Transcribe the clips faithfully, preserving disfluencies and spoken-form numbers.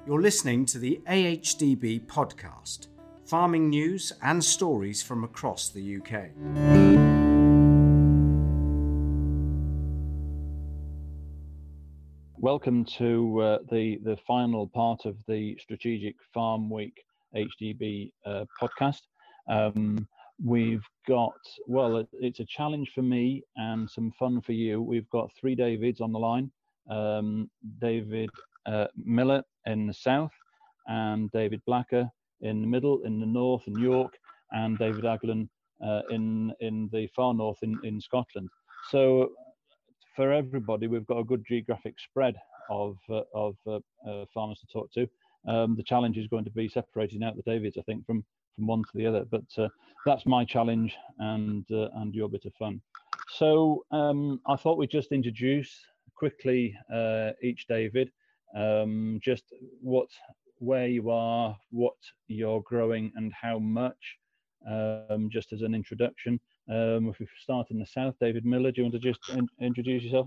You're listening to the A H D B podcast, farming news and stories from across the U K. Welcome to uh, the, the final part of the Strategic Farm Week H D B uh, podcast. Um, we've got, well, it's a challenge for me and some fun for you. We've got three Davids on the line. Um, David uh, Miller in the south, and David Blacker in the middle, in the north in York, and David Aglen uh, in in the far north in, in Scotland. So for everybody, we've got a good geographic spread of uh, of uh, uh, farmers to talk to. Um, the challenge is going to be separating out the Davids, I think, from from one to the other. But uh, that's my challenge, and uh, and your bit of fun. So um, I thought we'd just introduce quickly uh, each David, um, just what, where you are, what you're growing, and how much, um, just as an introduction. Um, if we start in the south, David Miller, do you want to just in, introduce yourself?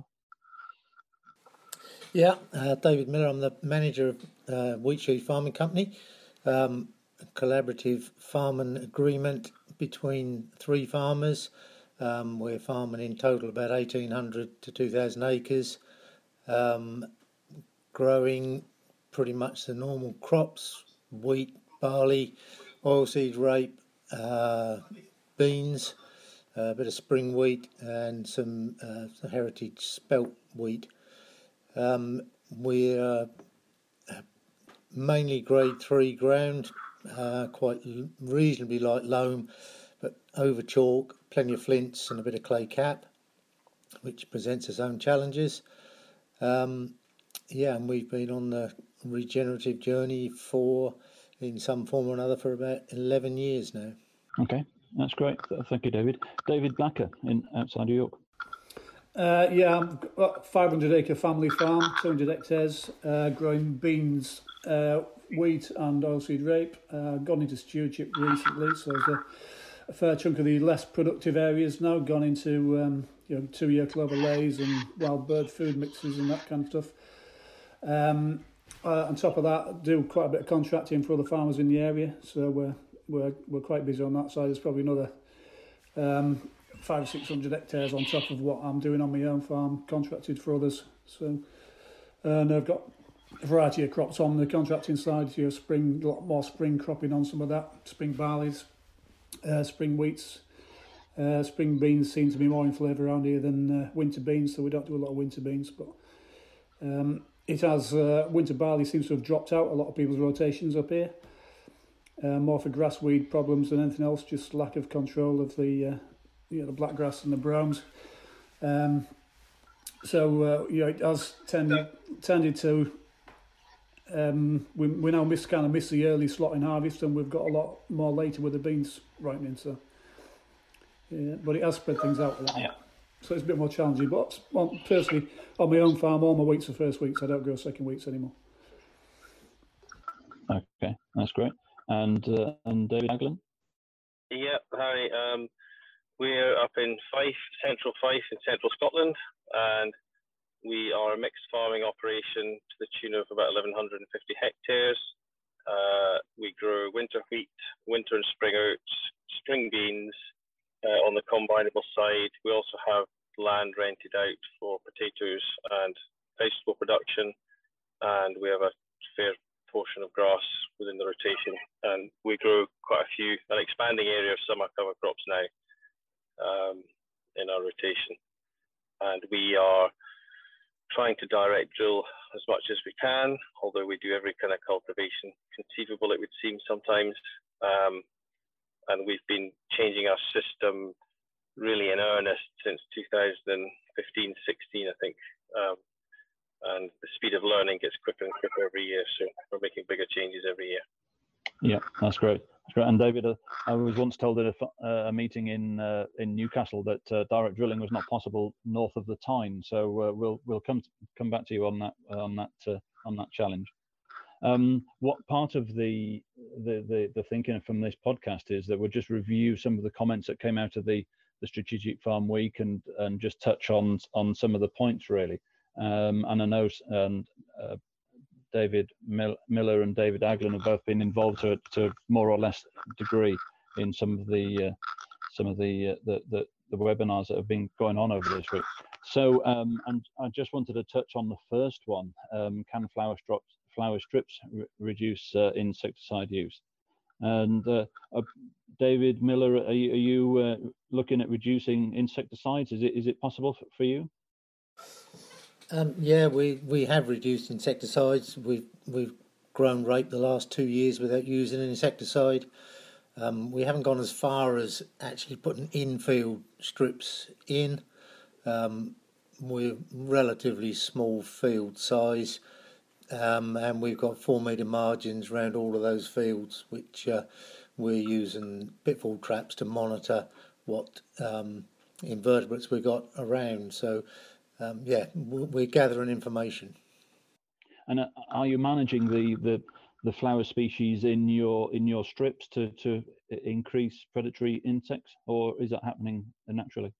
Yeah, uh, David Miller. I'm the manager of uh, Wheatsheaf Farming Company, um, a collaborative farming agreement between three farmers. Um, we're farming in total about eighteen hundred to two thousand acres, um, growing pretty much the normal crops: wheat, barley, oilseed rape, uh, beans, a bit of spring wheat, and some uh, heritage spelt wheat. Um, we're mainly grade three ground, uh, quite reasonably light loam, but over chalk, plenty of flints and a bit of clay cap, which presents its own challenges. Um, yeah, and we've been on the regenerative journey for, in some form or another, for about eleven years now. Okay, that's great. Thank you, David. David Blacker in outside of York. Uh, yeah, I've got five hundred acre family farm, two hundred hectares, uh, growing beans, uh, wheat and oilseed rape. Uh, gone into stewardship recently, so there's a, a fair chunk of the less productive areas now gone into um, you know two-year clover lays and wild bird food mixes and that kind of stuff. Um, uh, on top of that, I do quite a bit of contracting for other farmers in the area, so we're we're we're quite busy on that side. There's probably another Um, five or six hundred hectares on top of what I'm doing on my own farm, contracted for others. So, and I've got a variety of crops on the contracting side. You know, spring, a lot more spring cropping on some of that. Spring barleys, uh, spring wheats, uh, spring beans seem to be more in flavour around here than uh, winter beans. So we don't do a lot of winter beans, but um, it has uh, winter barley seems to have dropped out a lot of people's rotations up here. Uh, more for grassweed problems than anything else, just lack of control of the uh, you know, the blackgrass and the bromes. Um, so uh, you know, it has tended tended to. Um, we we now miss kind of miss the early slotting harvest, and we've got a lot more later with the beans ripening. So, yeah, but it has spread things out a lot. Yeah. So it's a bit more challenging. But well, personally, on my own farm, all my wheats are first wheats. I don't grow second wheats anymore. Okay, that's great. And uh, and David Aglen? Yeah, hi. Um, we're up in Fife, central Fife in central Scotland, and we are a mixed farming operation to the tune of about eleven fifty hectares. Uh, we grow winter wheat, winter and spring oats, spring beans uh, on the combinable side. We also have land rented out for potatoes and vegetable production, and we have a fair portion of grass within the rotation, and we grow quite a few, an expanding area of summer cover crops now um, in our rotation. And we are trying to direct drill as much as we can, although we do every kind of cultivation conceivable, it would seem sometimes. Um, and we've been changing our system really in earnest since two thousand fifteen, sixteen, I think. Um, and the speed of learning gets quicker and quicker every year, so we're making bigger changes every year. Yeah, that's great. That's great. And David, uh, I was once told at a, uh, a meeting in uh, in Newcastle that uh, direct drilling was not possible north of the Tyne. So uh, we'll we'll come to, come back to you on that on that uh, on that challenge. Um, what part of the, the the the thinking from this podcast is that we'll just review some of the comments that came out of the the Strategic Farm Week and and just touch on on some of the points really. Um, and I know and uh, David Mil- Miller and David Aglen have both been involved to to more or less degree in some of the uh, some of the, uh, the the the webinars that have been going on over this week. So, um, and I just wanted to touch on the first one: um, can flower strips flower strips re- reduce uh, insecticide use? And uh, uh, David Miller, are you, are you uh, looking at reducing insecticides? Is it is it possible for, for you? Um, yeah, we, we have reduced insecticides. We've we've grown rape the last two years without using an insecticide. Um, we haven't gone as far as actually putting infield strips in. Um, we're relatively small field size. Um, and we've got four metre margins around all of those fields, which uh, we're using pitfall traps to monitor what um, invertebrates we've got around. So, um, yeah, we're gathering information. And uh, are you managing the, the the flower species in your in your strips to to increase predatory insects, or is that happening naturally?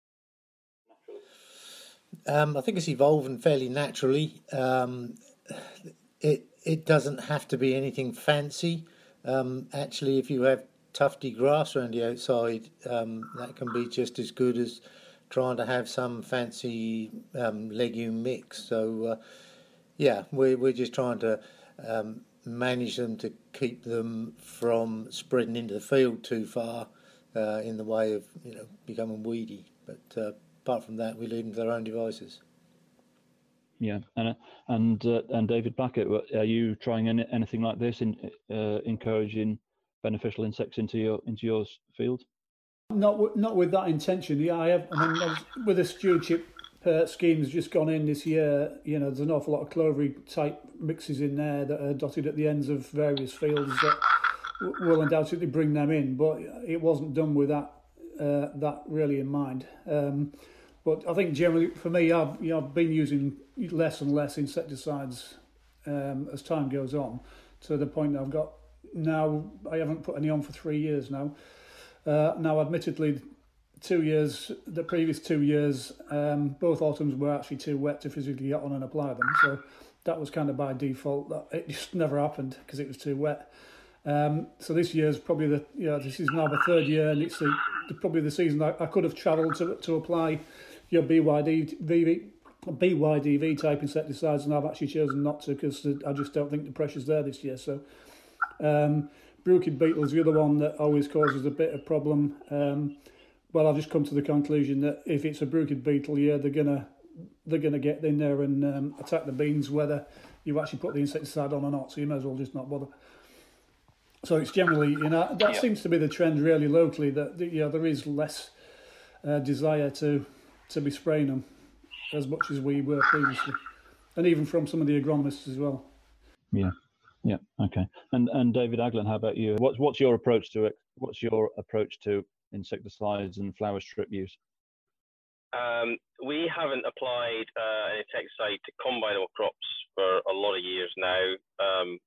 Um, I think it's evolving fairly naturally. Um, It it doesn't have to be anything fancy. Um, actually, if you have tufty grass around the outside, um, that can be just as good as trying to have some fancy um, legume mix. So, uh, yeah, we're we're just trying to um, manage them to keep them from spreading into the field too far uh, in the way of you know becoming weedy. But uh, apart from that, we leave them to their own devices. Yeah, and and uh, and David Blackett, are you trying any, anything like this in uh, encouraging beneficial insects into your into your field? Not w- not with that intention. Yeah, I have. I mean, with the stewardship uh, schemes just gone in this year, you know, there's an awful lot of clovery type mixes in there that are dotted at the ends of various fields that w- will undoubtedly bring them in. But it wasn't done with that uh, that really in mind. Um, But I think generally, for me, I've, you know, I've been using less and less insecticides um, as time goes on, to the point that I've got now, I haven't put any on for three years now. Uh, now, admittedly, two years, the previous two years, um, both autumns were actually too wet to physically get on and apply them. So that was kind of by default. That it just never happened because it was too wet. Um, so this year's probably the, you know, this is now the third year, and it's the, the, probably the season I, I could have travelled to to apply your B Y D V, B Y D V type insecticides, and I've actually chosen not to because I just don't think the pressure's there this year. So, um, bruchid beetle is the other one that always causes a bit of problem. Um, well, I've just come to the conclusion that if it's a bruchid beetle, yeah, they're gonna they're gonna get in there and um, attack the beans, whether you actually put the insecticide on or not. So you may as well just not bother. So it's generally, you know, that yeah. seems to be the trend really locally, that, you know, there is less uh, desire to to be spraying them as much as we were previously, and even from some of the agronomists as well. Yeah, yeah, okay. And and David Aglen, how about you? What's what's your approach to it? What's your approach to insecticides and flower strip use? Um, we haven't applied uh, an insecticide to combinable crops for a lot of years now, um,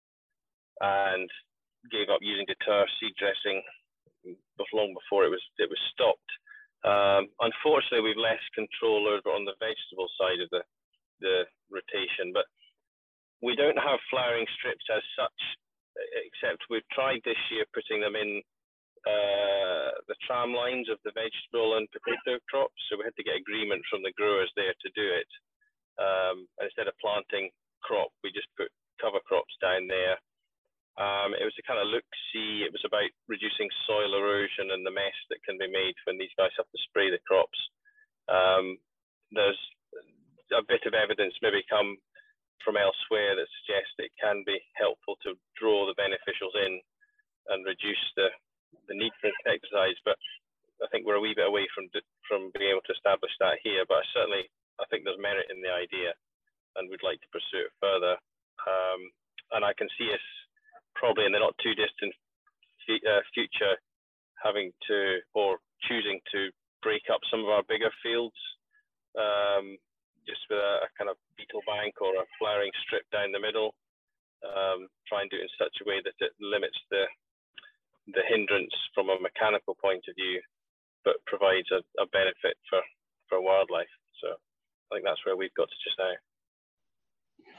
and gave up using deter seed dressing long before it was it was stopped. Um, unfortunately, we've less control over on the vegetable side of the the rotation, but we don't have flowering strips as such, except we've tried this year putting them in uh, the tram lines of the vegetable and potato crops. So we had to get agreement from the growers there to do it. Um, and instead of planting crop, we just put cover crops down there. Um, it was a kind of look-see. It was about reducing soil erosion and the mess that can be made when these guys have to spray the crops. Um, there's a bit of evidence maybe come from elsewhere that suggests it can be helpful to draw the beneficials in and reduce the, the need for insecticides. But I think we're a wee bit away from from being able to establish that here. But certainly, I think there's merit in the idea, and we'd like to pursue it further. Um, and I can see us probably in the not too distant uh, future having to or choosing to break up some of our bigger fields um, just with a, a kind of beetle bank or a flowering strip down the middle. Um, try and do it in such a way that it limits the the hindrance from a mechanical point of view, but provides a, a benefit for, for wildlife. So I think that's where we've got to just now.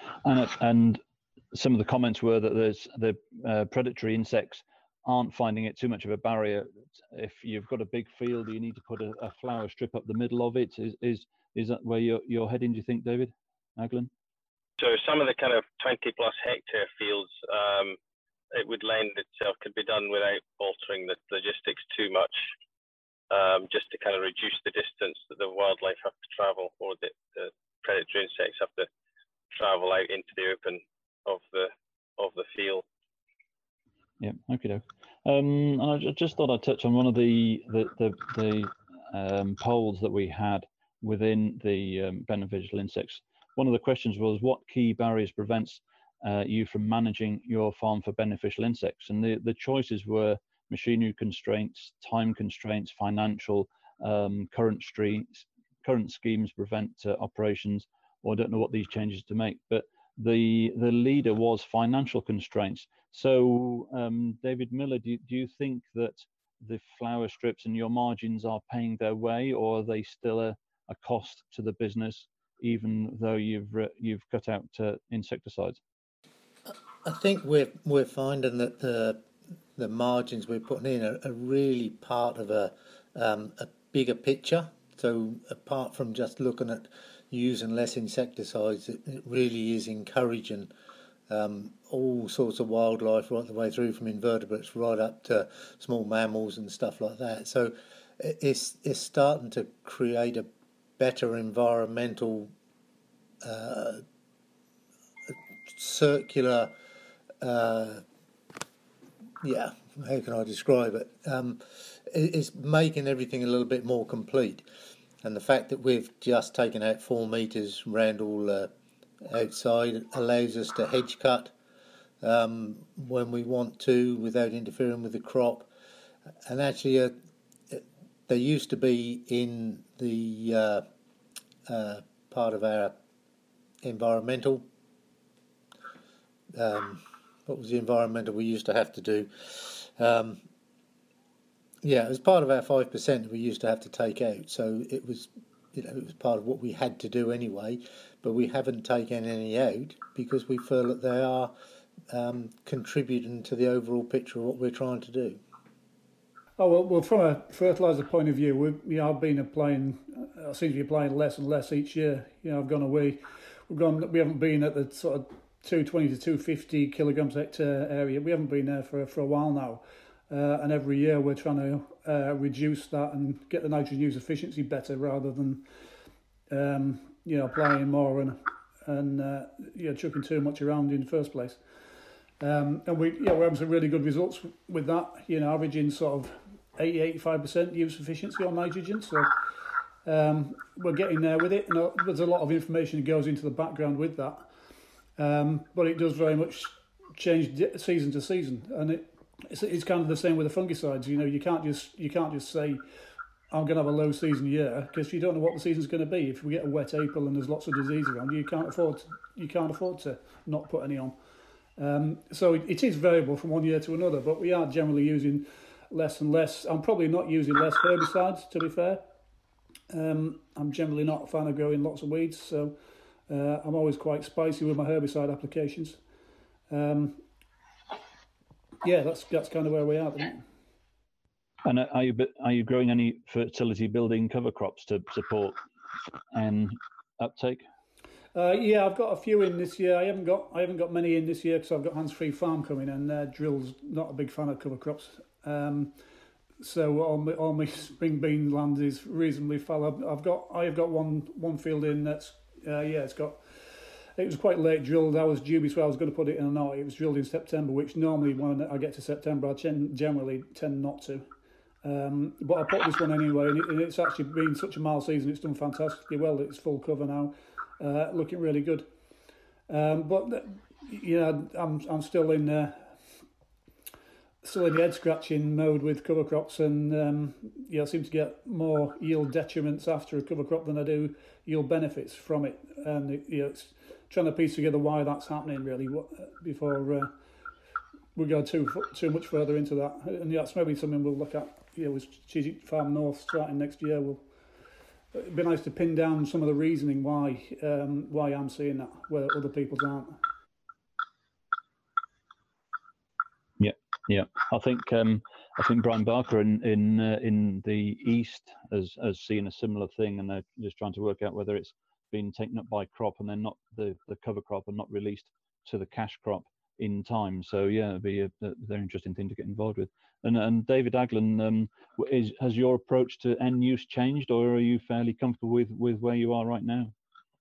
And it, and some of the comments were that there's the uh, predatory insects aren't finding it too much of a barrier. If you've got a big field, you need to put a, a flower strip up the middle of it. Is is is that where you're you're heading? Do you think, David Aglen? So some of the kind of twenty plus hectare fields, um, it would lend itself, could be done without altering the logistics too much, um, just to kind of reduce the distance that the wildlife have to travel, or the, the predatory insects have to travel out into the open of the of the field. Yeah, okay, doke. Um, and I just thought I'd touch on one of the the the, the um, polls that we had within the um, beneficial insects. One of the questions was, what key barriers prevents uh, you from managing your farm for beneficial insects? And the the choices were machinery constraints, time constraints, financial, um, current streets, current schemes prevent uh, operations, or I don't know what these changes to make, but the the leader was financial constraints. So, um, David Miller, do you, do you think that the flower strips and your margins are paying their way, or are they still a, a cost to the business, even though you've you've cut out uh, insecticides? I think we're we're finding that the the margins we're putting in are, are really part of a um, a bigger picture. So apart from just looking at using less insecticides, it, it really is encouraging um, all sorts of wildlife right the way through, from invertebrates right up to small mammals and stuff like that. So it's it's starting to create a better environmental uh, circular. Uh, yeah, how can I describe it? Um, it's making everything a little bit more complete. And the fact that we've just taken out four metres round all uh, outside allows us to hedge cut um, when we want to without interfering with the crop. And actually, uh, they used to be in the uh, uh, part of our environmental. Um, what was the environmental we used to have to do? Um, Yeah, it was part of our five percent that we used to have to take out. So it was, you know, it was part of what we had to do anyway. But we haven't taken any out because we feel that they are um, contributing to the overall picture of what we're trying to do. Oh well, well from a fertiliser point of view, we we have been applying. I seem to be applying less and less each year. You know, I've gone away. We've gone. We haven't been at the sort of two twenty to two fifty kilograms per hectare area. We haven't been there for for a while now. Uh, and every year we're trying to uh, reduce that and get the nitrogen use efficiency better, rather than um, you know applying more and and uh, you know chucking too much around in the first place. Um, and we yeah we're having some really good results with that. You know, averaging sort of eighty to eighty-five percent use efficiency on nitrogen. So um, we're getting there with it. And there's a lot of information that goes into the background with that, um, but it does very much change season to season, and it. It's, it's kind of the same with the fungicides. You know, you can't just you can't just say I'm going to have a low season year, because you don't know what the season's going to be. If we get a wet April and there's lots of disease around, you can't afford to, you can't afford to not put any on. Um, so it, it is variable from one year to another, but we are generally using less and less. I'm probably not using less herbicides, to be fair. Um, I'm generally not a fan of growing lots of weeds, so uh, I'm always quite spicy with my herbicide applications. Um, Yeah, that's that's kind of where we are. And are you are you growing any fertility building cover crops to support and uptake? Uh, yeah, I've got a few in this year. I haven't got I haven't got many in this year because I've got Hands Free Farm coming, and uh, Drill's not a big fan of cover crops. Um, so all my all my spring bean land is reasonably fallow. I've got I have got one one field in that's uh, yeah it's got. It was quite late drilled. I was dubious where I was going to put it in or not. It was drilled in September, which normally when I get to September, I generally tend not to. Um, but I put this one anyway, and, it, and it's actually been such a mild season. It's done fantastically well. It's full cover now, uh, looking really good. Um, but you know, I'm I'm still in uh, still in the head scratching mode with cover crops, and um, yeah, I seem to get more yield detriments after a cover crop than I do yield benefits from it, and it, you know, it's trying to piece together why that's happening really before uh, we go too too much further into that. And yeah, that's maybe something we'll look at. You know, with Strategic Farm North starting next year, we'll it'd be nice to pin down some of the reasoning why um, why I'm seeing that, where other people's aren't. Yeah, yeah. I think um, I think Brian Barker in in uh, in the East has has seen a similar thing, and they're just trying to work out whether it's been taken up by crop and then not the, the cover crop and not released to the cash crop in time. So yeah, it'd be a, a very interesting thing to get involved with. And and David Aglen, um, is has your approach to end use changed, or are you fairly comfortable with with where you are right now?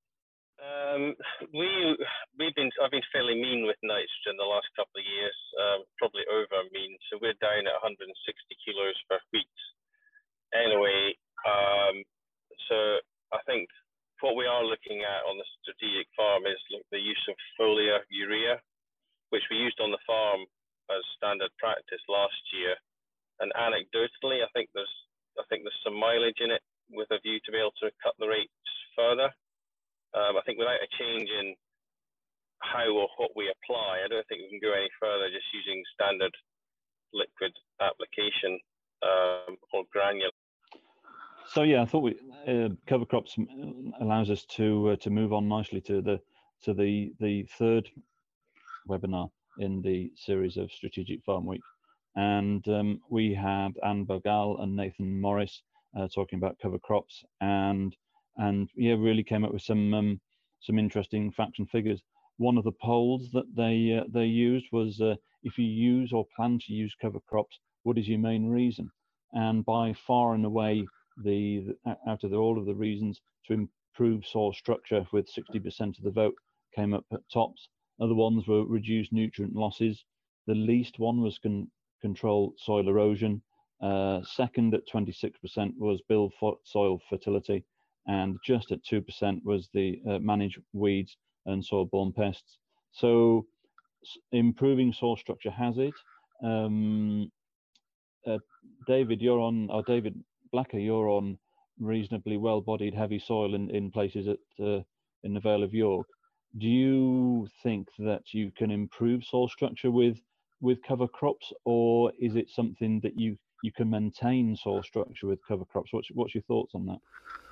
Um, we we've been I've been fairly mean with nitrogen the last couple of years, um, probably over mean. So we're down at one hundred sixty kilos per wheat. Anyway, um, so I think what we are looking at on the strategic farm is the use of foliar urea, which we used on the farm as standard practice last year. And anecdotally, I think there's I think there's some mileage in it with a view to be able to cut the rates further. Um, I think without a change in how or what we apply, I don't think we can go any further just using standard liquid application um, or granular. So yeah, I thought we uh, cover crops allows us to uh, to move on nicely to the to the the third webinar in the series of Strategic Farm Week, and um, we had Anne Bogal and Nathan Morris uh, talking about cover crops, and and yeah, really came up with some um, some interesting facts and figures. One of the polls that they uh, they used was uh, if you use or plan to use cover crops, what is your main reason? And by far and away, the, the out of the, all of the reasons to improve soil structure, with sixty percent of the vote came up at tops. Other ones were reduced nutrient losses. The least one was con control soil erosion. Uh, second at twenty-six percent was build soil fertility, and just at two percent was the uh, manage weeds and soil-borne pests. So improving soil structure has it. Um, uh, David, you're on, or David Blacker, you're on reasonably well-bodied heavy soil in, in places at uh, in the Vale of York. Do you think that you can improve soil structure with with cover crops, or is it something that you you can maintain soil structure with cover crops? What's what's your thoughts on that?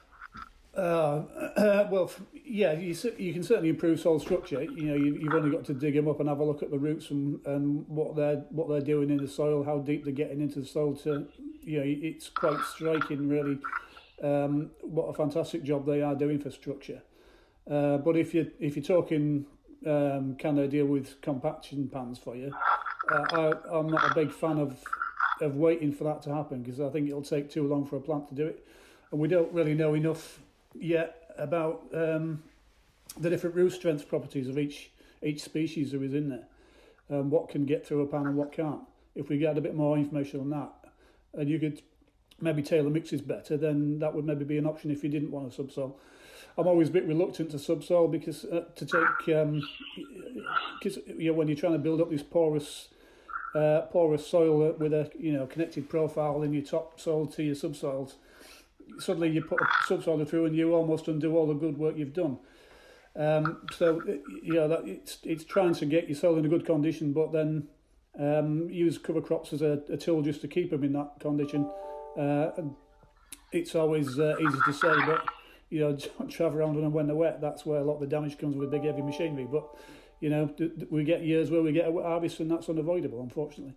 Uh, uh, well, yeah, you, you can certainly improve soil structure. You know, you, you've only got to dig them up and have a look at the roots and, and what they're what they're doing in the soil, how deep they're getting into the soil. To you know, it's quite striking, really, um, what a fantastic job they are doing for structure. Uh, but if you if you're talking, um, can they deal with compaction pans for you? Uh, I, I'm not a big fan of of waiting for that to happen, because I think it'll take too long for a plant to do it, and we don't really know enough yet about um, the different root strength properties of each each species who is in there, um, what can get through a pan and what can't. If we get a bit more information on that, and you could maybe tailor mixes better, then that would maybe be an option if you didn't want a subsoil. I'm always a bit reluctant to subsoil because uh, to take um, because you know, when you're trying to build up this porous uh, porous soil with a you know connected profile in your topsoil to your subsoils, suddenly you put a subsoiler through and you almost undo all the good work you've done. Um, so you know that it's it's trying to get your soil in a good condition, but then um, use cover crops as a, a tool just to keep them in that condition. Uh, and it's always uh, easy to say, but you know, travel around them when they're wet. That's where a lot of the damage comes with big heavy machinery. But you know, we get years where we get a wet harvest, and that's unavoidable, unfortunately.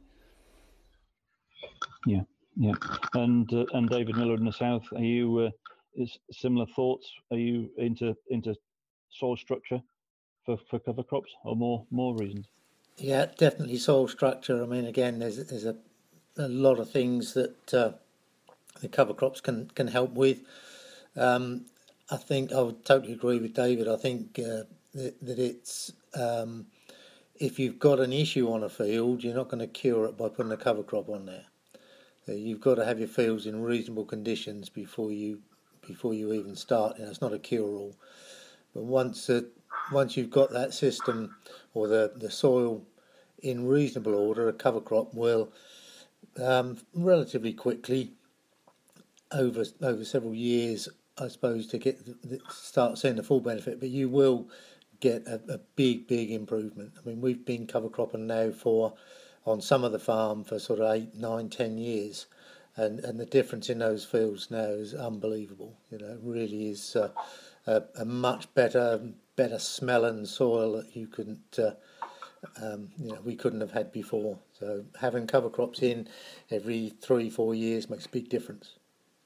Yeah. Yeah, and uh, and David Miller in the south, are you uh, is similar thoughts? Are you into into soil structure for, for cover crops, or more more reasons? Yeah, definitely soil structure. I mean, again, there's there's a, a lot of things that uh, the cover crops can can help with. Um, I think I would totally agree with David. I think uh, that, that it's um, if you've got an issue on a field, you're not going to cure it by putting a cover crop on there. You've got to have your fields in reasonable conditions before you before you even start. You know, it's not a cure-all. But once uh, once you've got that system or the, the soil in reasonable order, a cover crop will um, relatively quickly, over over several years, I suppose, to get the, start seeing the full benefit. But you will get a, a big, big improvement. I mean, we've been cover cropping now for on some of the farm for sort of eight, nine, ten years, and and the difference in those fields now is unbelievable. You know, it really is uh, a, a much better better smelling soil that you couldn't. Uh, Um, you know, we couldn't have had before. So having cover crops in every three, four years makes a big difference.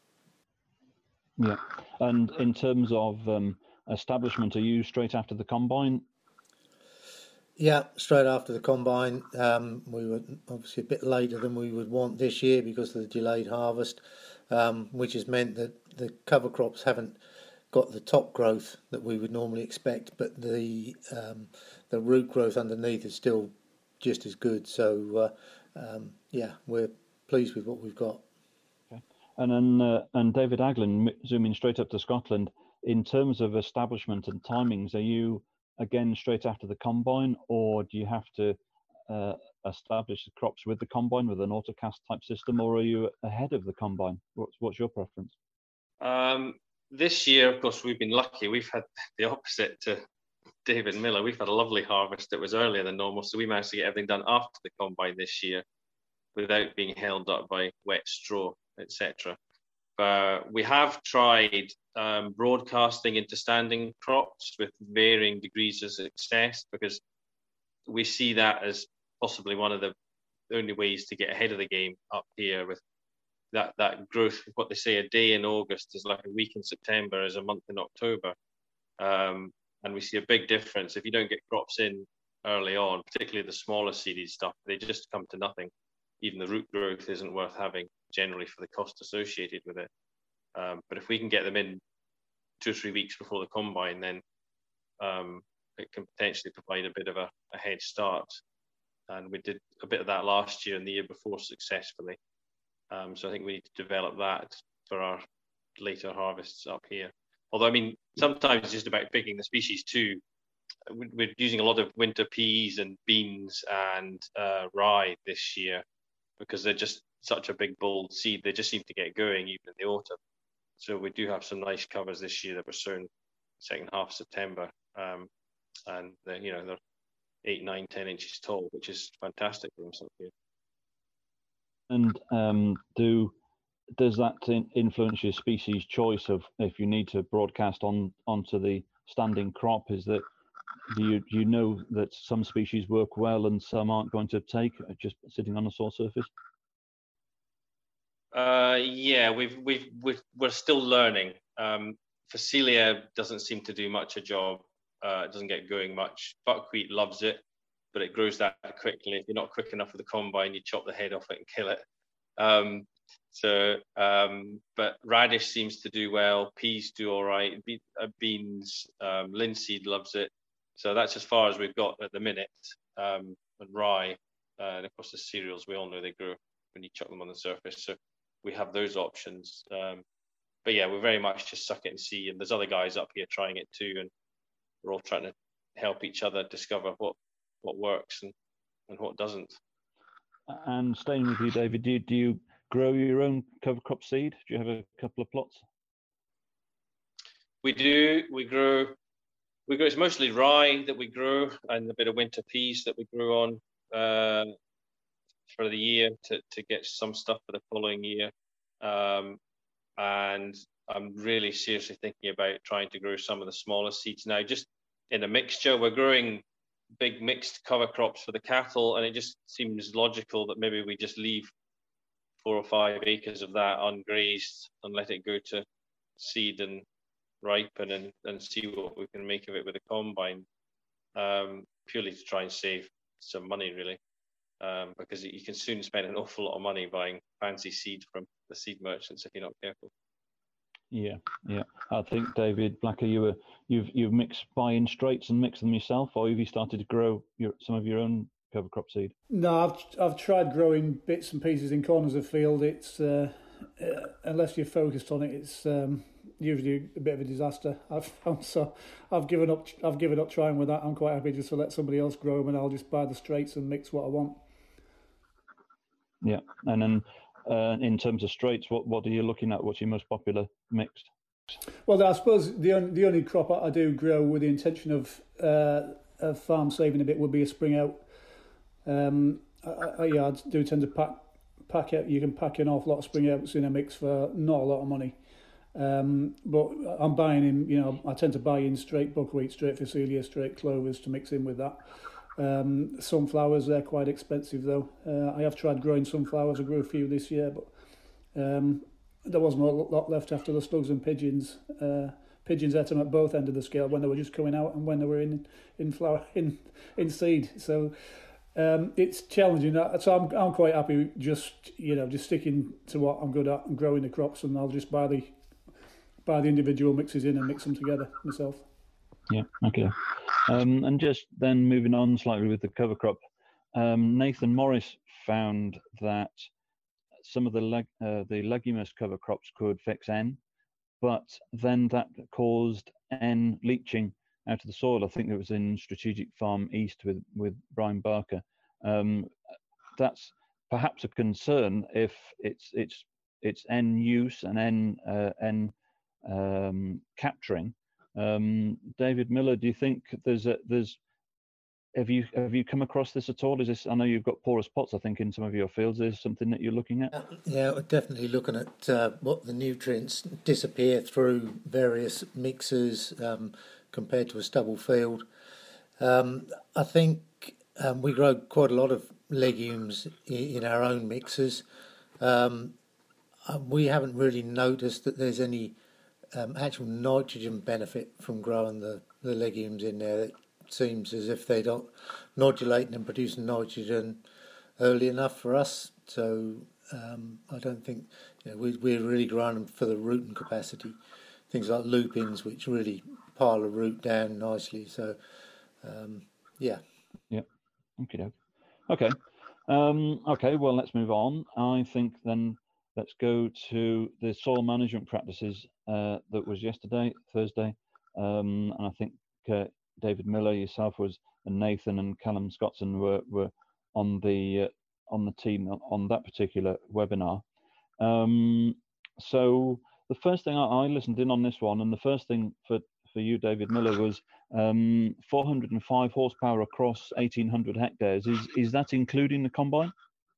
Yeah, and in terms of um, establishment, are you straight after the combine? Yeah, straight after the combine. Um, we were obviously a bit later than we would want this year because of the delayed harvest, um, which has meant that the cover crops haven't got the top growth that we would normally expect, but the um, the root growth underneath is still just as good. So uh, um, yeah, we're pleased with what we've got. Okay. And then uh, and David Aglin, zooming straight up to Scotland, in terms of establishment and timings, are you again straight after the combine, or do you have to uh, establish the crops with the combine with an autocast type system, or are you ahead of the combine? What's what's your preference? Um, This year, of course, we've been lucky. We've had the opposite to David Miller. We've had a lovely harvest that was earlier than normal, so we managed to get everything done after the combine this year without being held up by wet straw, et cetera. But we have tried um, broadcasting into standing crops with varying degrees of success, because we see that as possibly one of the only ways to get ahead of the game up here with that that growth. What they say, a day in August is like a week in September, is a month in October. Um, and we see a big difference. If you don't get crops in early on, particularly the smaller seeded stuff, they just come to nothing. Even the root growth isn't worth having generally for the cost associated with it. Um, but if we can get them in two or three weeks before the combine, then um, it can potentially provide a bit of a, a head start. And we did a bit of that last year and the year before successfully. Um, so I think we need to develop that for our later harvests up here. Although, I mean, sometimes it's just about picking the species too. We're using a lot of winter peas and beans and uh, rye this year because they're just such a big, bold seed. They just seem to get going even in the autumn. So we do have some nice covers this year that were sown second half of September. Um, and, they're, you know, they're eight, nine, ten inches tall, which is fantastic for them up here. And um, do does that in, influence your species choice of if you need to broadcast on onto the standing crop? Is that do you do you know that some species work well and some aren't going to take just sitting on a soil surface? Uh, yeah, we've we've we've we're still learning. Um, Phacelia doesn't seem to do much a job. Uh, it doesn't get going much. Buckwheat loves it, but it grows that quickly. If you're not quick enough with the combine, you chop the head off it and kill it. Um, so, um, but radish seems to do well. Peas do all right. Be- uh, beans, um, linseed loves it. So that's as far as we've got at the minute. Um, and rye, uh, and of course the cereals, we all know they grow when you chuck them on the surface. So we have those options. Um, but yeah, we're very much just suck it and see. And there's other guys up here trying it too, and we're all trying to help each other discover what what works and, and what doesn't. And staying with you, David, do you, do you grow your own cover crop seed? Do you have a couple of plots? We do. We grow. We grow. It's mostly rye that we grow, and a bit of winter peas that we grow on uh, for the year to to get some stuff for the following year. Um, and I'm really seriously thinking about trying to grow some of the smaller seeds now, just in a mixture. We're growing big mixed cover crops for the cattle, and it just seems logical that maybe we just leave four or five acres of that ungrazed and let it go to seed and ripen and, and see what we can make of it with a combine, um, purely to try and save some money, really, um, because you can soon spend an awful lot of money buying fancy seed from the seed merchants if you're not careful. Yeah, yeah. I think David Blacker, you were you've you've mixed buy-in straights and mixed them yourself, or have you started to grow your some of your own cover crop seed? No, I've I've tried growing bits and pieces in corners of field. It's uh, uh, unless you're focused on it, it's um, usually a bit of a disaster. I've found so I've given up. I've given up trying with that. I'm quite happy just to let somebody else grow them, and I'll just buy the straights and mix what I want. Yeah, and then. Uh, in terms of straights, what, what are you looking at? What's your most popular mixed? Well, I suppose the only, the only crop I do grow with the intention of uh, of farm saving a bit would be a spring out. Um, I, I, yeah, I do tend to pack pack it. You can pack an awful lot of spring oats in a mix for not a lot of money. Um, but I'm buying in. You know, I tend to buy in straight buckwheat, straight Phacelia, straight clovers to mix in with that. Um, sunflowers, they're quite expensive though. Uh, I have tried growing sunflowers. I grew a few this year, but um, there wasn't a lot left after the slugs and pigeons. Uh, pigeons ate them at both ends of the scale when they were just coming out and when they were in in flower in in seed. So um, it's challenging. So I'm I'm quite happy just you know just sticking to what I'm good at and growing the crops, and I'll just buy the buy the individual mixes in and mix them together myself. Yeah. Okay. Um, and just then moving on slightly with the cover crop, um, Nathan Morris found that some of the leg, uh, the leguminous cover crops could fix N, but then that caused N leaching out of the soil. I think it was in Strategic Farm East with, with Brian Barker. Um, that's perhaps a concern if it's it's it's N use and N uh, N um, capturing. Um, David Miller, do you think there's a, there's have you have you come across this at all? Is this, I know you've got porous pots, I think, in some of your fields. Is something that you're looking at? Yeah, we're definitely looking at uh, what the nutrients disappear through various mixers um, compared to a stubble field. Um, I think um, we grow quite a lot of legumes in our own mixers. Um, we haven't really noticed that there's any Um, actual nitrogen benefit from growing the, the legumes in there. It seems as if they're not nodulating and producing nitrogen early enough for us. So um, I don't think you know, we, we're really growing them for the rooting capacity. Things like lupins, which really pile a root down nicely. So um, yeah. Yeah. Okay. Okay. Um, okay. Well, let's move on. I think then. Let's go to the soil management practices uh, that was yesterday, Thursday, um, and I think uh, David Miller, yourself, was, and Nathan and Callum Scottson were were on the uh, on the team on that particular webinar. Um, so the first thing I, I listened in on this one, and the first thing for for you, David Miller, was um, four hundred five horsepower across eighteen hundred hectares. Is is that including the combine?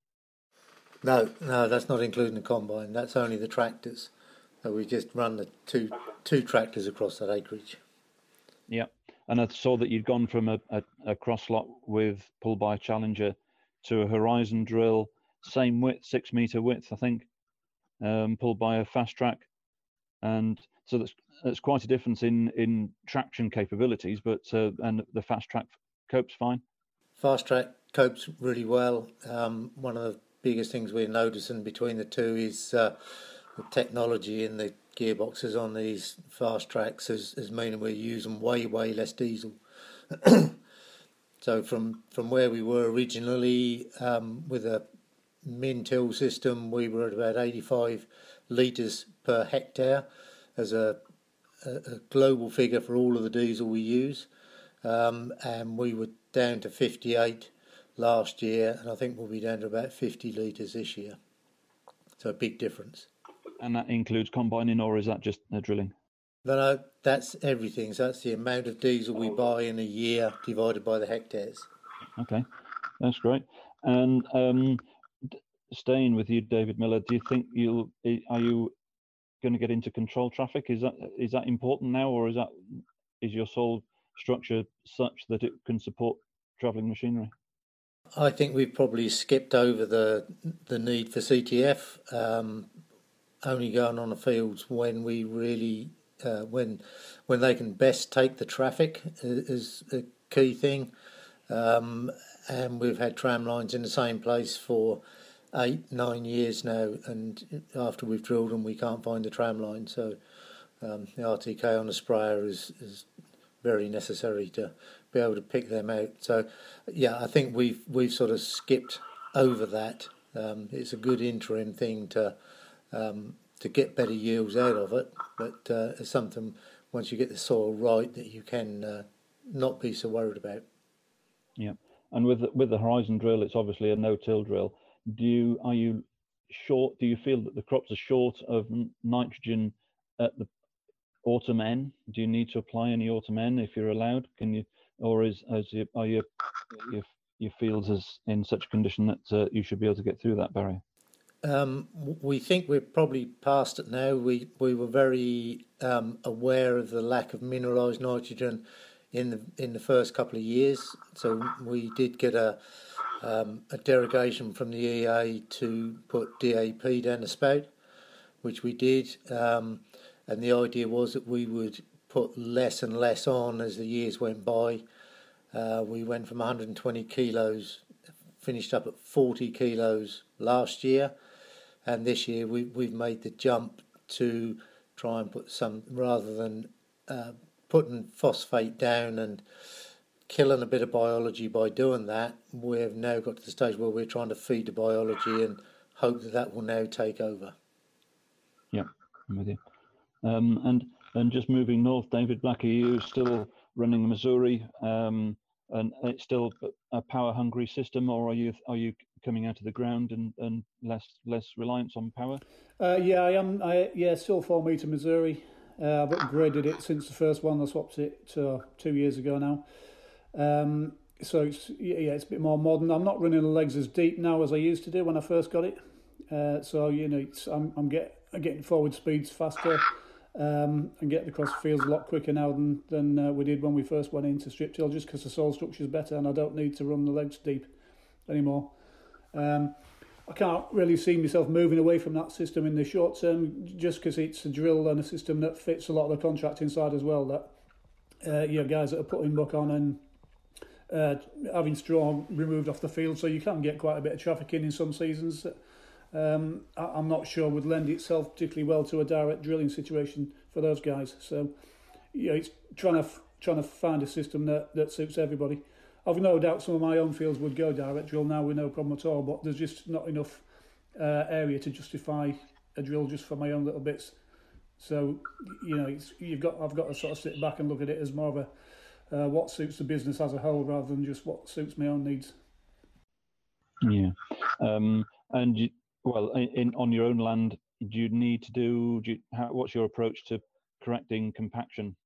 No, no, that's not including the combine. That's only the tractors. So we just run the two two tractors across that acreage. Yeah, and I saw that you'd gone from a, a, a cross lot with pull by Challenger to a Horizon drill, same width, six meter width, I think, um, pulled by a fast track, and so that's that's quite a difference in in traction capabilities. But uh, and the fast track copes fine. Fast track copes really well. Um, one of the biggest things we're noticing between the two is uh, the technology in the gearboxes on these fast tracks is, is meaning we're using way, way less diesel. So from, from where we were originally um, with a min-till system, we were at about eighty-five litres per hectare as a, a, a global figure for all of the diesel we use. Um, and we were down to fifty-eight last year, and I think we'll be down to about fifty litres this year. So a big difference. And that includes combining, or is that just the drilling? No, no, that's everything. So that's the amount of diesel we buy in a year divided by the hectares. Okay, that's great. And um, staying with you, David Miller, do you think you'll are you going to get into control traffic? Is that is that important now, or is that is your soil structure such that it can support travelling machinery? I think we've probably skipped over the the need for C T F, um, only going on the fields when we really uh, when when they can best take the traffic is a key thing. Um, and we've had tram lines in the same place for eight, nine years now, and after we've drilled them, we can't find the tram line. So um, the R T K on the sprayer is is very necessary to be able to pick them out. So, yeah, I think we've we've sort of skipped over that. Um, it's a good interim thing to um, to get better yields out of it, but uh, it's something once you get the soil right that you can uh, not be so worried about. Yeah, and with the, with the Horizon drill, it's obviously a no-till drill. Do you are you short? Do you feel that the crops are short of nitrogen at the autumn N? Do you need to apply any autumn N if you're allowed? Can you, or is as you, are your your your fields as in such a condition that uh, you should be able to get through that barrier? Um, we think we're probably past it now. We we were very um, aware of the lack of mineralised nitrogen in the in the first couple of years. So we did get a um, a derogation from the E A to put D A P down the spout, which we did. Um, and the idea was that we would put less and less on as the years went by. Uh, we went from one hundred twenty kilos, finished up at forty kilos last year. And this year we, we've made the jump to try and put some, rather than uh, putting phosphate down and killing a bit of biology by doing that, we've now got to the stage where we're trying to feed the biology and hope that that will now take over. Yeah, I'm with you. Um, and and just moving north, David Black, are you still running Missouri? Um, and it's still a power-hungry system, or are you are you coming out of the ground and, and less less reliance on power? Uh, yeah, I am. I yeah, still four meter Missouri. Uh, I've upgraded it since the first one. I swapped it to two years ago now. Um, so it's yeah, it's a bit more modern. I'm not running the legs as deep now as I used to do when I first got it. Uh, so you know, it's, I'm I'm get I'm getting forward speeds faster. Um, and getting across the fields a lot quicker now than than uh, we did when we first went into strip till, just because the soil structure is better and I don't need to run the legs deep anymore. Um, I can't really see myself moving away from that system in the short term, just because it's a drill and a system that fits a lot of the contract inside as well. That uh, you have guys that are putting muck on and uh, having straw removed off the field, so you can get quite a bit of traffic in in some seasons. Um, I'm not sure would lend itself particularly well to a direct drilling situation for those guys. So, yeah, it's trying to trying to find a system that, that suits everybody. I've no doubt some of my own fields would go direct drill now with no problem at all, but there's just not enough uh, area to justify a drill just for my own little bits. So, you know, it's, you've got I've got to sort of sit back and look at it as more of a uh, what suits the business as a whole rather than just what suits my own needs. Yeah, um, and. You, Well, in on your own land, do you need to do? do you, how, what's your approach to correcting compaction?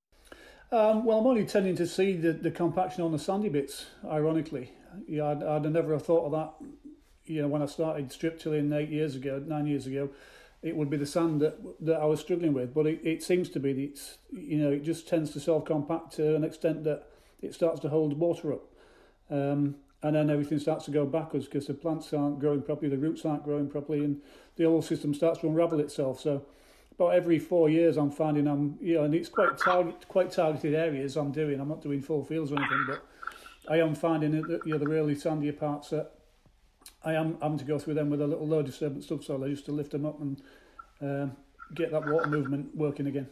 Um, well, I'm only tending to see the, the compaction on the sandy bits. Ironically, yeah, I'd, I'd never have thought of that. You know, when I started strip tilling eight years ago, nine years ago, it would be the sand that that I was struggling with. But it, it seems to be that it's, you know, it just tends to self compact to an extent that it starts to hold water up. Um, And then everything starts to go backwards because the plants aren't growing properly, the roots aren't growing properly, and the whole system starts to unravel itself. So, about every four years, I'm finding I'm, you know, and it's quite target, quite targeted areas I'm doing. I'm not doing full fields or anything, but I am finding that, you know, the really sandier parts that I am having to go through them with a little low disturbance subsoil just to lift them up and uh, get that water movement working again.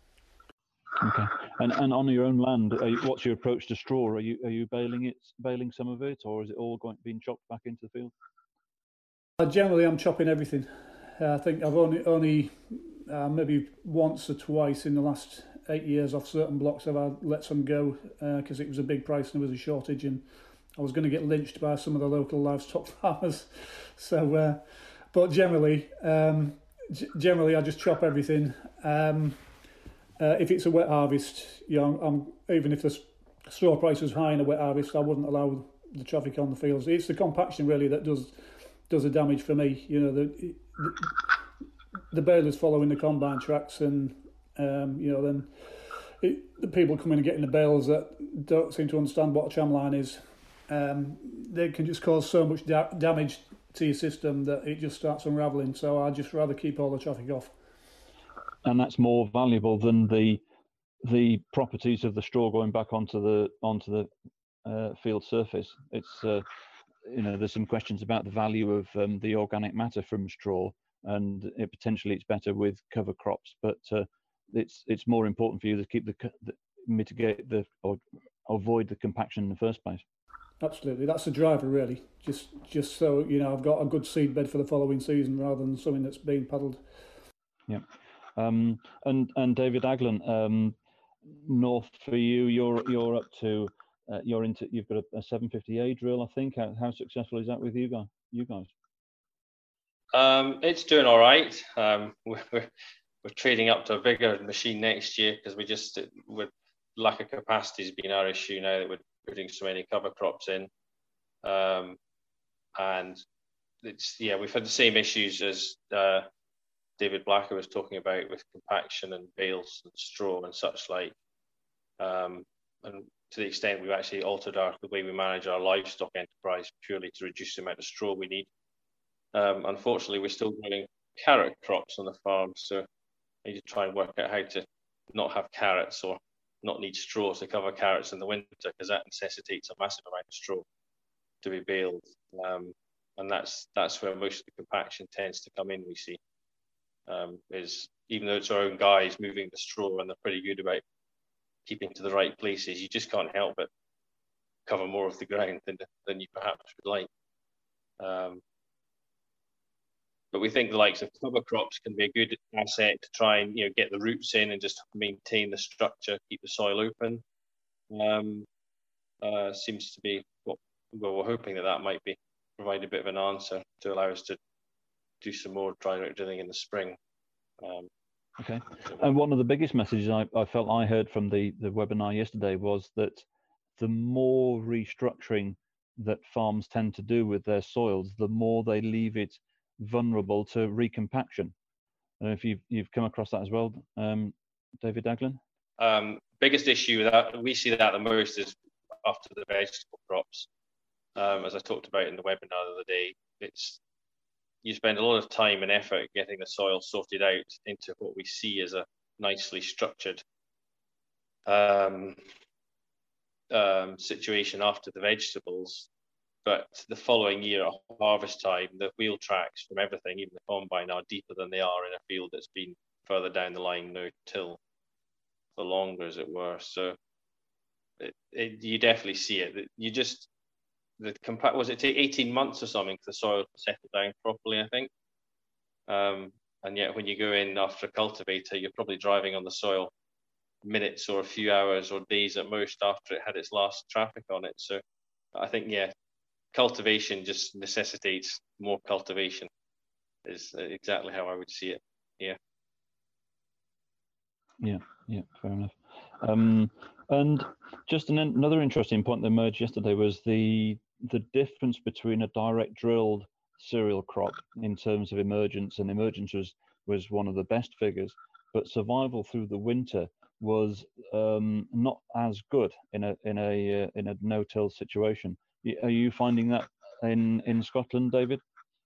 Okay, and and on your own land, are you, what's your approach to straw? Are you are you baling it, baling some of it, or is it all going being chopped back into the field? Uh, generally, I'm chopping everything. Uh, I think I've only only uh, maybe once or twice in the last eight years off certain blocks I've had let some go because uh, it was a big price and there was a shortage, and I was going to get lynched by some of the local livestock farmers. So, uh, but generally, um, g- generally I just chop everything. Um, Uh, if it's a wet harvest, you know, I'm, even if the straw price was high in a wet harvest, I wouldn't allow the traffic on the fields. It's the compaction really that does does the damage for me. You know, the the, the balers following the combine tracks, and um, you know, then it, the people coming and getting the bales that don't seem to understand what a tram line is. Um, they can just cause so much da- damage to your system that it just starts unravelling. So I'd just rather keep all the traffic off. And that's more valuable than the the properties of the straw going back onto the onto the uh, field surface. It's uh, you know, there's some questions about the value of um, the organic matter from straw, and it, potentially it's better with cover crops, but uh, it's it's more important for you to keep the, the mitigate the or avoid the compaction in the first place. Absolutely, that's the driver really. Just just so you know, I've got a good seed bed for the following season rather than something that's being paddled. Yeah. Um, and and David Aglen, um, north for you, you're you're up to uh, you're into you've got a, a seven fifty A drill, I think. How, how successful is that with you guys? You guys? Um, it's doing all right. Um, we're we're trading up to a bigger machine next year because we just with lack of capacity has been our issue now that we're putting so many cover crops in, um, and it's yeah, we've had the same issues as uh, David Blacker was talking about with compaction and bales and straw and such like. Um, and to the extent we've actually altered our the way we manage our livestock enterprise purely to reduce the amount of straw we need. Um, unfortunately, we're still growing carrot crops on the farm, so I need to try and work out how to not have carrots or not need straw to cover carrots in the winter, because that necessitates a massive amount of straw to be baled. Um, and that's that's where most of the compaction tends to come in, we see. Um, is even though it's our own guys moving the straw and they're pretty good about keeping to the right places, you just can't help but cover more of the ground than, than you perhaps would like. Um, but we think the likes of cover crops can be a good asset to try and, you know, get the roots in and just maintain the structure, keep the soil open. Um, uh, seems to be what well, we're hoping that that might be provide a bit of an answer to allow us to do some more dry root drilling in the spring. Um, okay. And one of the biggest messages I, I felt I heard from the, the webinar yesterday was that the more restructuring that farms tend to do with their soils, the more they leave it vulnerable to recompaction. I don't know if you've, you've come across that as well, um, David Daglin? Um, biggest issue with that, we see that the most is after the vegetable crops. Um, as I talked about in the webinar the other day, it's you spend a lot of time and effort getting the soil sorted out into what we see as a nicely structured um, um, situation after the vegetables. But the following year at harvest time, the wheel tracks from everything, even the combine, are deeper than they are in a field that's been further down the line no till for longer, as it were. So it, it, you definitely see it. You just the compa- was it take eighteen months or something for the soil to settle down properly, I think. Um, and yet when you go in after a cultivator, you're probably driving on the soil minutes or a few hours or days at most after it had its last traffic on it. So I think, yeah, cultivation just necessitates more cultivation is exactly how I would see it. Yeah. Yeah, yeah, fair enough. Um, and just an, another interesting point that emerged yesterday was the the difference between a direct drilled cereal crop in terms of emergence, and emergence was was one of the best figures, but survival through the winter was um, not as good in a in a uh, in a no-till situation. Are you finding that in in Scotland, David?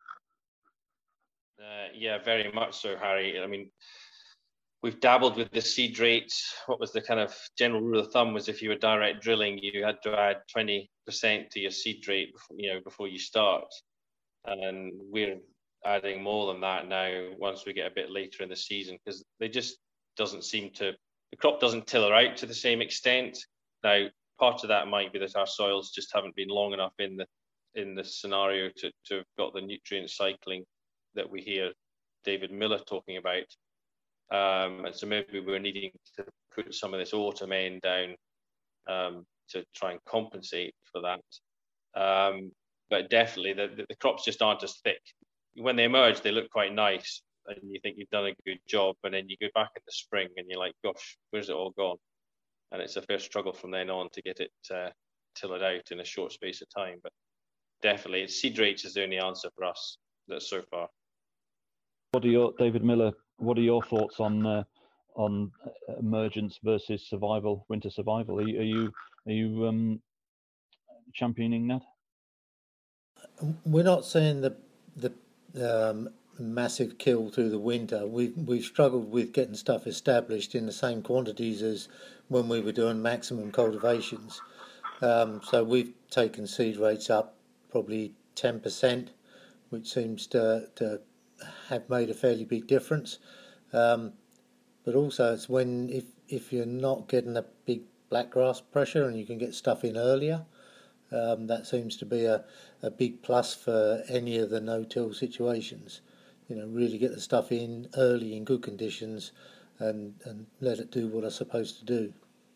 Uh, yeah, very much so, Harry. I mean, we've dabbled with the seed rates. What was the kind of general rule of thumb was if you were direct drilling, you had to add twenty percent to your seed rate, you know, before you start. And we're adding more than that now once we get a bit later in the season, because they just doesn't seem to, the crop doesn't tiller out to the same extent. Now, part of that might be that our soils just haven't been long enough in the in the scenario to, to have got the nutrient cycling that we hear David Miller talking about. Um, and so maybe we're needing to put some of this autumn end down um, to try and compensate for that. Um, but definitely the, the, the crops just aren't as thick. When they emerge, they look quite nice and you think you've done a good job. And then you go back in the spring and you're like, gosh, where's it all gone? And it's a fair struggle from then on to get it uh, tilled out in a short space of time. But definitely seed rates is the only answer for us that's so far. What are your, David Miller, what are your thoughts on uh, on emergence versus survival, winter survival? Are you are you, are you um, championing that? We're not seeing the the um, massive kill through the winter. We've we've struggled with getting stuff established in the same quantities as when we were doing maximum cultivations. Um, so we've taken seed rates up probably ten percent, which seems to to have made a fairly big difference. Um, but also it's when if if you're not getting a big blackgrass pressure and you can get stuff in earlier, um, that seems to be a, a big plus for any of the no-till situations. You know, really get the stuff in early in good conditions and, and let it do what it's supposed to do.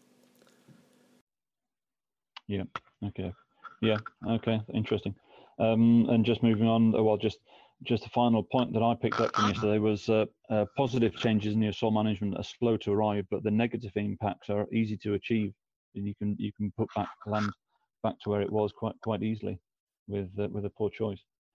Yeah, okay. Yeah, okay, interesting. Um, and just moving on, well, just just a final point that I picked up from yesterday was uh, uh, positive changes in your soil management are slow to arrive, but the negative impacts are easy to achieve. And you can you can put back land back to where it was quite quite easily with uh, with a poor choice.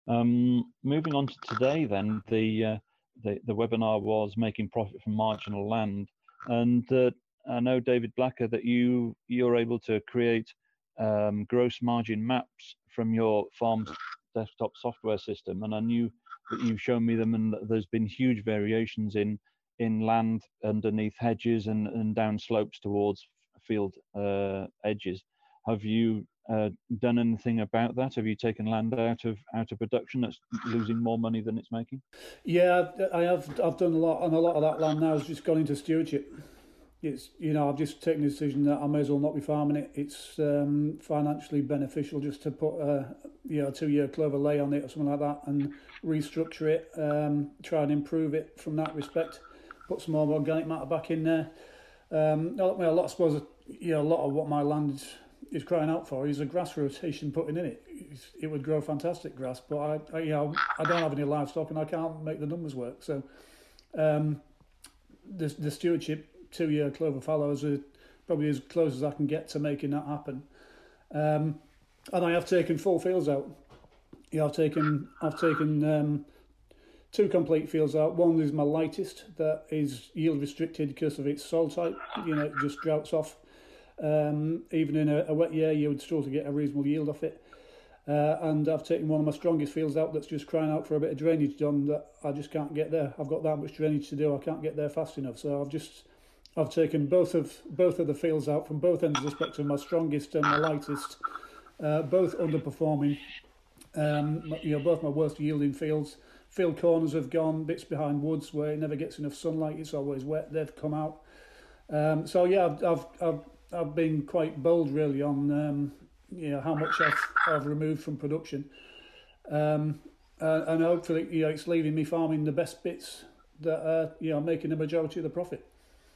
Um, moving on to today, then the, uh, the the webinar was making profit from marginal land, and uh, I know, David Blacker, that you you're able to create um, gross margin maps from your farm desktop software system, and I knew that you've shown me them, and there's been huge variations in in land underneath hedges and, and down slopes towards field uh, edges. Have you uh, done anything about that? Have you taken land out of out of production that's losing more money than it's making? Yeah, I have. I've done a lot, and a lot of that land now has just gone into stewardship. It's, you know, I've just taken the decision that I may as well not be farming it. It's um, financially beneficial just to put a, you know, a two-year clover lay on it or something like that and restructure it, um, try and improve it from that respect. Put some more organic matter back in there. Um, a lot, I suppose, you know, a lot of what my land is, is crying out for is a grass rotation putting in it. It's, it would grow fantastic grass, but I, I, you know, I don't have any livestock and I can't make the numbers work. So um, the the stewardship two-year clover fallows are probably as close as I can get to making that happen. Um, and I have taken full fields out. Yeah, I've taken I've taken um, two complete fields out. One is my lightest, that is yield restricted because of its soil type. You know, it just droughts off. Um, even in a, a wet year, you would struggle to get a reasonable yield off it. Uh, and I've taken one of my strongest fields out that's just crying out for a bit of drainage done that I just can't get there. I've got that much drainage to do. I can't get there fast enough. So I've just I've taken both of both of the fields out from both ends of the spectrum, my strongest and my lightest, uh, both underperforming. Um, you know, both my worst yielding fields. Field corners have gone, bits behind woods where it never gets enough sunlight, it's always wet, they've come out. Um, so yeah, I've, I've I've I've been quite bold really on um, you know, how much I've I've removed from production, um, uh, and hopefully, you know, it's leaving me farming the best bits that are, you know, making the majority of the profit.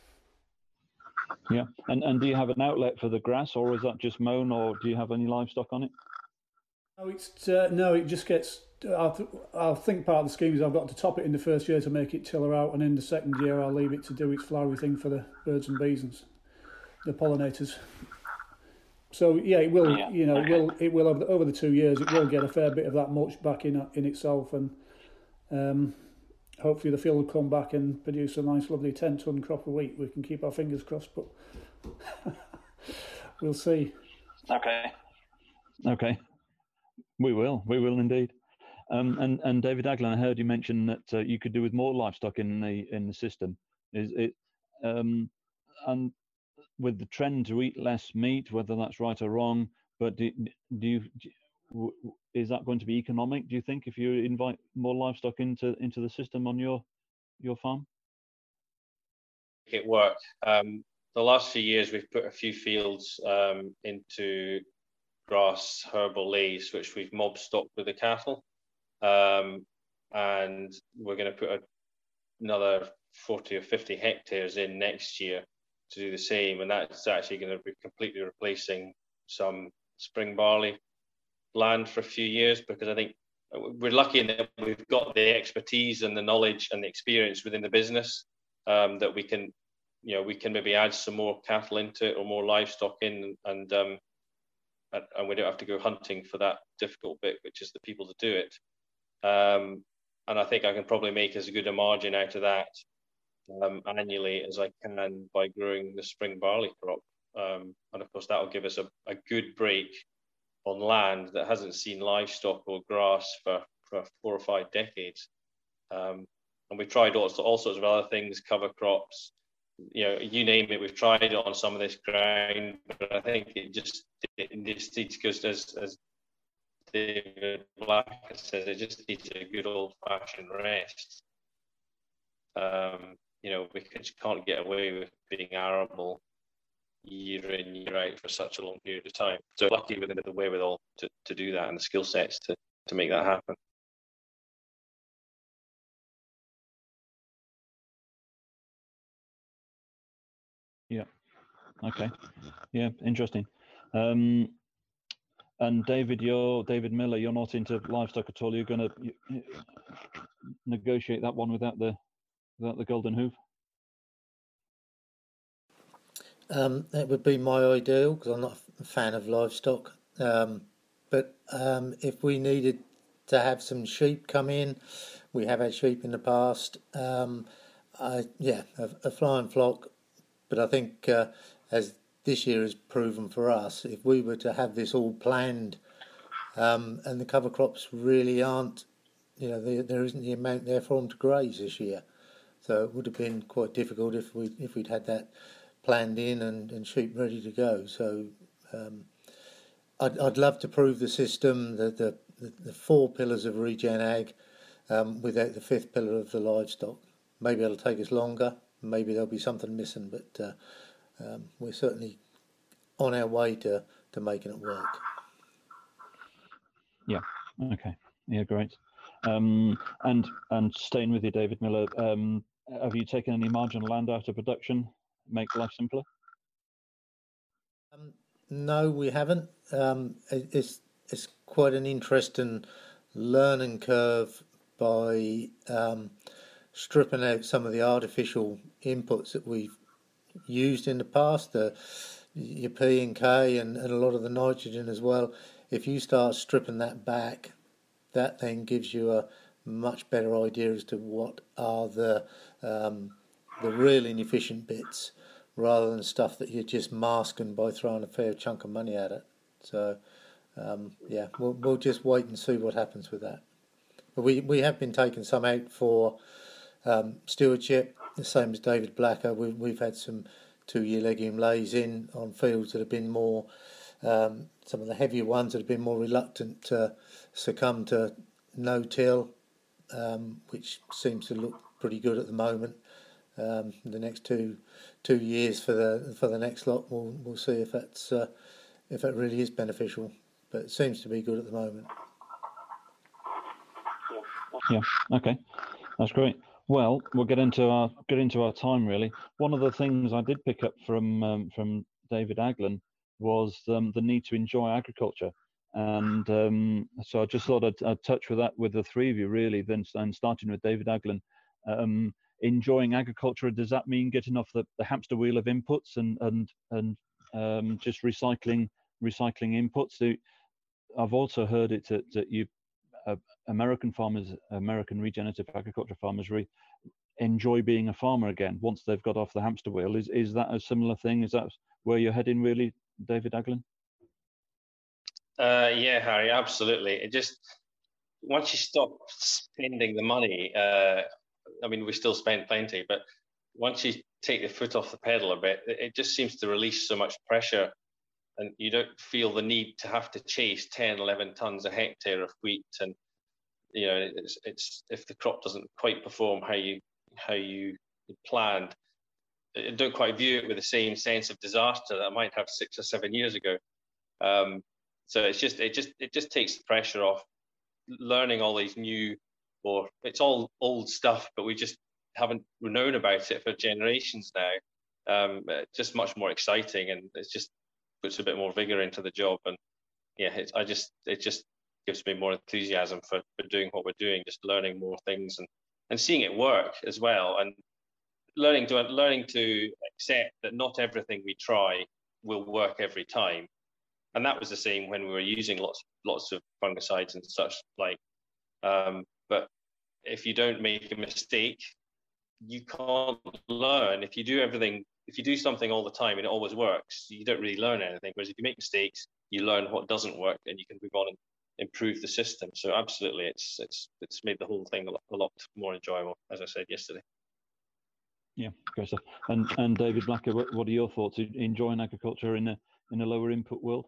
Yeah, and and do you have an outlet for the grass, or is that just mown, or do you have any livestock on it? No, it's uh, no, it just gets. I, th- I think part of the scheme is I've got to top it in the first year to make it tiller out, and in the second year I'll leave it to do its flowery thing for the birds and bees and the pollinators. So yeah, it will. Yeah. You know, it will. It will over the, over the two years. It will get a fair bit of that mulch back in in itself, and um, hopefully the field will come back and produce a nice, lovely ten ton crop a week. We can keep our fingers crossed, but we'll see. Okay. Okay. We will. We will indeed. Um, and and David Aglin, I heard you mention that uh, you could do with more livestock in the in the system. Is it? Um, and with the trend to eat less meat, whether that's right or wrong, but do, do you do, is that going to be economic? Do you think if you invite more livestock into into the system on your your farm? It worked. Um, the last few years, we've put a few fields um, into grass herbal lays, which we've mob stocked with the cattle. Um, and we're going to put a, another forty or fifty hectares in next year to do the same, and that's actually going to be completely replacing some spring barley land for a few years, because I think we're lucky in that we've got the expertise and the knowledge and the experience within the business um, that we can, you know, we can maybe add some more cattle into it or more livestock in, and um, and we don't have to go hunting for that difficult bit, which is the people to do it. Um, and I think I can probably make as good a margin out of that um, annually as I can by growing the spring barley crop. Um, and of course, that will give us a, a good break on land that hasn't seen livestock or grass for, for four or five decades. Um, and we've tried all, all sorts of other things, cover crops, you know, you name it, we've tried it on some of this ground, but I think it just, it just needs, because as, as David Black says, it just needs a good old-fashioned rest. Um, you know, we can't get away with being arable year in, year out for such a long period of time. So lucky with the wherewithal to, to do that and the skill sets to, to make that happen. Yeah. Okay. Yeah. Interesting. Um, and David, you're David Miller. You're not into livestock at all. You're going to negotiate that one without the without the golden hoof. Um, that would be my ideal, because I'm not a fan of livestock. Um, but um, if we needed to have some sheep come in. We have had sheep in the past. Um, I, yeah, a, a flying flock. But I think uh, as this year has proven for us, if we were to have this all planned, um, and the cover crops really aren't, you know, there, there isn't the amount there for them to graze this year. So it would have been quite difficult if we if we'd had that planned in and, and sheep ready to go. So um, I'd I'd love to prove the system, the the, the four pillars of Regen Ag, um, without the fifth pillar of the livestock. Maybe it'll take us longer. Maybe there'll be something missing, but uh, um, we're certainly on our way to, to making it work. Yeah. Okay. Yeah. Great. Um, and and staying with you, David Miller, um, have you taken any marginal land out of production? Make life simpler? Um, no, we haven't. Um, it, it's it's quite an interesting learning curve by um, stripping out some of the artificial inputs that we've used in the past, the your P and K and, and a lot of the nitrogen as well. If you start stripping that back, that then gives you a much better idea as to what are the um, the real inefficient bits, rather than stuff that you're just masking by throwing a fair chunk of money at it. So, um, yeah, we'll, we'll just wait and see what happens with that. But we, we have been taking some out for um, stewardship, the same as David Blacker. We, we've had some two-year legume lays in on fields that have been more, um, some of the heavier ones that have been more reluctant to succumb to no-till, um, which seems to look pretty good at the moment. Um, the next two two years for the for the next lot, we'll we'll see if that's uh, if that really is beneficial. But it seems to be good at the moment. Yeah. Okay. That's great. Well, we'll get into our get into our time really. One of the things I did pick up from um, from David Aglin was um, the need to enjoy agriculture, and um, so I just thought I'd, I'd touch with that with the three of you really. Then, and starting with David Aglin. Um, enjoying agriculture, does that mean getting off the, the hamster wheel of inputs and and and um, just recycling recycling inputs? So I've also heard it that, that you uh, American farmers, American regenerative agriculture farmers, re, enjoy being a farmer again once they've got off the hamster wheel. Is is that a similar thing? Is that where you're heading, really, David Aglin? Uh, yeah, Harry, absolutely. It just once you stop spending the money. Uh, I mean, we still spend plenty, but once you take the foot off the pedal a bit, it just seems to release so much pressure, and you don't feel the need to have to chase ten, eleven tons a hectare of wheat. And you know, it's, it's if the crop doesn't quite perform how you how you planned, I don't quite view it with the same sense of disaster that I might have six or seven years ago. Um, so it's just it just it just takes the pressure off learning all these new. Or it's all old stuff, but we just haven't known about it for generations now. Um, just much more exciting, and it just puts a bit more vigor into the job. And yeah, it's, I just it just gives me more enthusiasm for, for doing what we're doing, just learning more things and, and seeing it work as well, and learning to learning to accept that not everything we try will work every time. And that was the same when we were using lots lots of fungicides and such like. Um, But if you don't make a mistake, you can't learn. If you do everything, if you do something all the time and it always works, you don't really learn anything. Whereas if you make mistakes, you learn what doesn't work and you can move on and improve the system. So absolutely, it's it's it's made the whole thing a lot, a lot more enjoyable, as I said yesterday. Yeah, great stuff. And and David Blacker, what, what are your thoughts? Enjoying agriculture in a in a lower input world?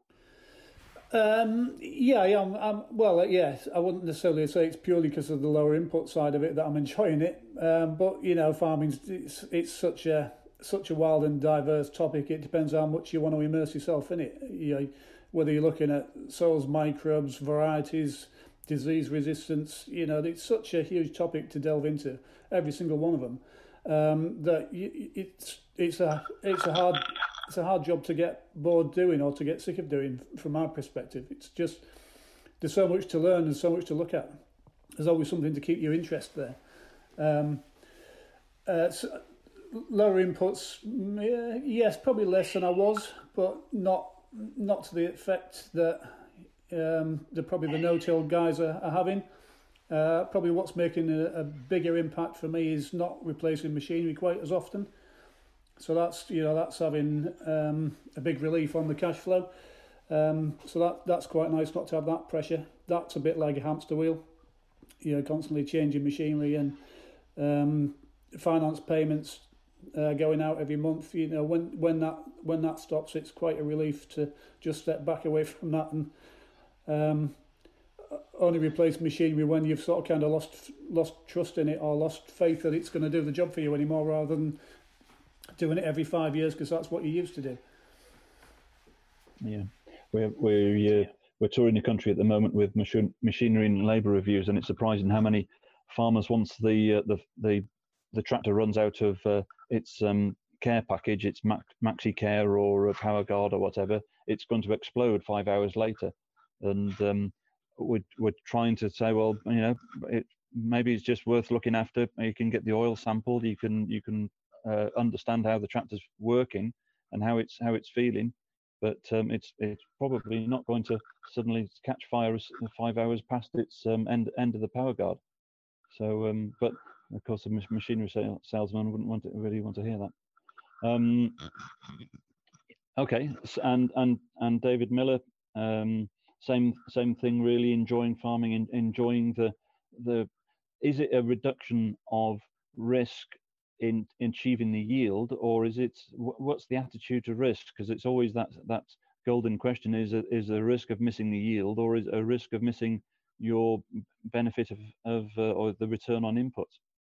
Um, yeah, yeah. I'm, I'm, well, yes. I wouldn't necessarily say it's purely because of the lower input side of it that I'm enjoying it. Um, but you know, farming it's it's such a such a wild and diverse topic. It depends how much you want to immerse yourself in it. You know, whether you're looking at soils, microbes, varieties, disease resistance. You know, it's such a huge topic to delve into. Every single one of them. Um, that it's it's a it's a hard. It's a hard job to get bored doing or to get sick of doing from our perspective. It's just, there's so much to learn and so much to look at. There's always something to keep your interest there. Um, uh, so lower inputs, yes, probably less than I was, but not not to the effect that um, the probably the no-till guys are, are having. Uh, probably what's making a, a bigger impact for me is not replacing machinery quite as often. So that's you know that's having um, a big relief on the cash flow. Um, so that that's quite nice not to have that pressure. That's a bit like a hamster wheel. You know, constantly changing machinery and um, finance payments uh, going out every month. You know, when when that when that stops, it's quite a relief to just step back away from that and um, only replace machinery when you've sort of kind of lost lost trust in it or lost faith that it's going to do the job for you anymore, rather than doing it every five years because that's what you used to do. Yeah, we're we're uh, we're touring the country at the moment with machine, machinery and labour reviews, and it's surprising how many farmers, once the uh, the the the tractor runs out of uh, its um, care package, its Maxi Care or a Power Guard or whatever, it's going to explode five hours later, and um, we're we're trying to say, well, you know, it, maybe it's just worth looking after. You can get the oil sampled, you can you can uh, understand how the tractor's working and how it's how it's feeling. But um, it's it's probably not going to suddenly catch fire as five hours past its um, end end of the Power Guard. So, um, but of course, a machinery salesman wouldn't want to really want to hear that. Um, okay, and and and David Miller, um, same same thing. Really enjoying farming and enjoying the the. Is it a reduction of risk in, in achieving the yield, or is it what's the attitude to risk? Because it's always that that golden question: is a, is a risk of missing the yield, or is a risk of missing your benefit of of uh, or the return on inputs?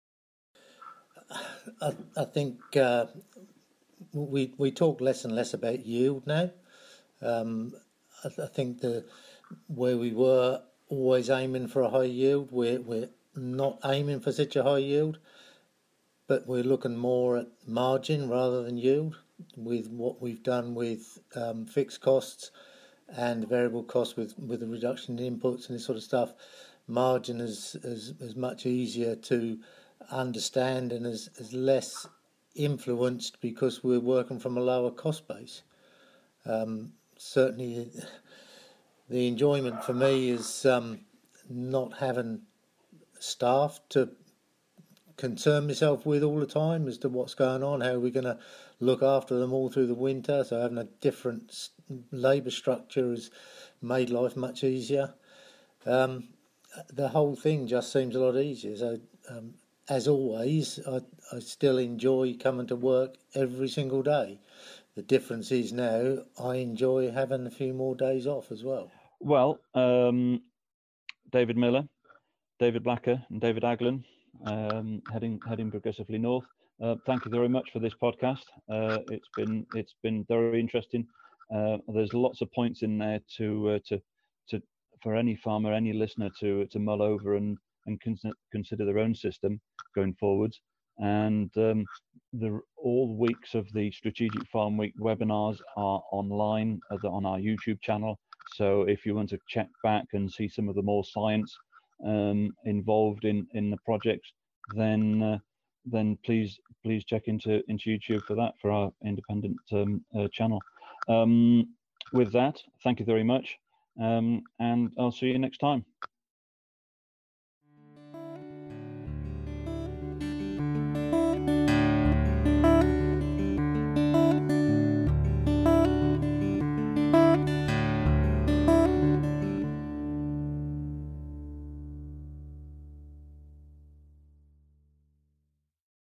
I, I think uh, we we talk less and less about yield now. Um, I, I think the where we were always aiming for a high yield, we're we're not aiming for such a high yield. But we're looking more at margin rather than yield with what we've done with um, fixed costs and variable costs with, with the reduction in inputs and this sort of stuff. Margin is, is, is much easier to understand and is, is less influenced because we're working from a lower cost base. Um, certainly the enjoyment for me is um, not having staff to concern myself with all the time as to what's going on, how are we going to look after them all through the winter. So having a different labour structure has made life much easier. Um, the whole thing just seems a lot easier. So um, as always, I, I still enjoy coming to work every single day. The difference is now I enjoy having a few more days off as well. Well, um, David Miller, David Blacker and David Aglen, Um, heading heading progressively north. Uh, thank you very much for this podcast. Uh, it's been it's been very interesting. Uh, there's lots of points in there to uh, to to for any farmer, any listener to to mull over and and con- consider their own system going forwards. And um, the all weeks of the Strategic Farm Week webinars are online on our YouTube channel. So if you want to check back and see some of the more science Um, involved in in the projects, then uh, then please please check into into YouTube for that, for our independent um, uh, channel. Um, with that, thank you very much, um, and I'll see you next time.